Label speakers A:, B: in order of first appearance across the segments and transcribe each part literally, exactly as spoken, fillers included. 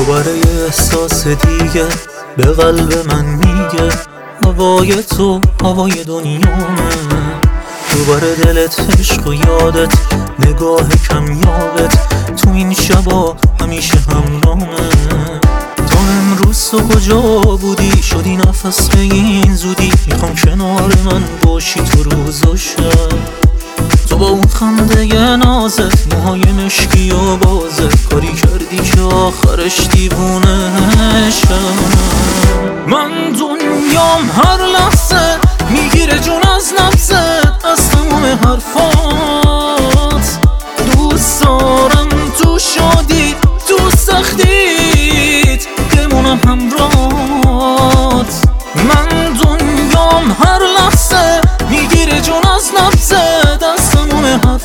A: دوباره یه احساس دیگه به قلب من میگه هوای تو هوای دنیامه. دوباره دلت عشق و یادت نگاه کمیابت تو این شبا همیشه همرامه. تا امروز تو کجا بودی شدی نفس به این زودی؟ میخوام کنار من باشی تو روز و شب. تو با اون خنده نازت موهای مشکی و بازت کاری کردی که آخرش دیوونه شم. من دنیام هر لحظه میگیره جون از نفست، از تمام حرفات دوست دارم تو شادی تو سختیت بمونم همراهت. من دنیام هر لحظه میگیره جون از نفست، از تمام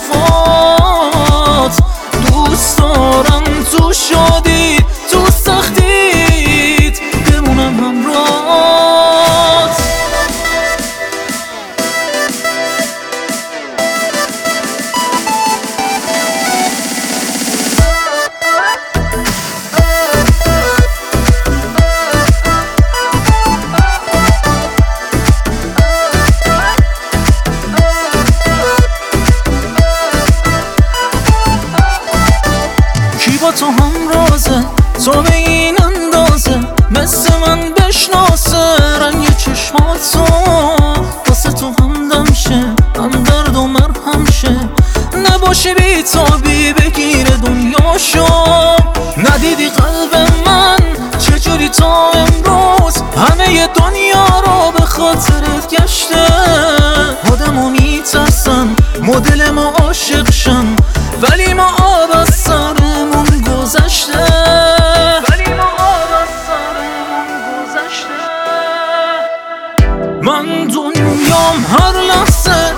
A: حرفات دوست دارم تو شادی تو سختیت بمونم همراهت. با تو همرازه تو به این اندازه مثل من بشناسه رنگ چشماتو واسه تو همدم شه هم درد و مرهم شه. نباشه بی تابی بگیره دنیاشو. ندیدی قلب من چجوری تا امروز همه دنیا رو به خاطرت گشته. آدمو میترسن مدل ما عاشق شن ولی ما آب از سرمون گذشته. ولی ما آب از سرمون گذشته. من دنیام هر لحظه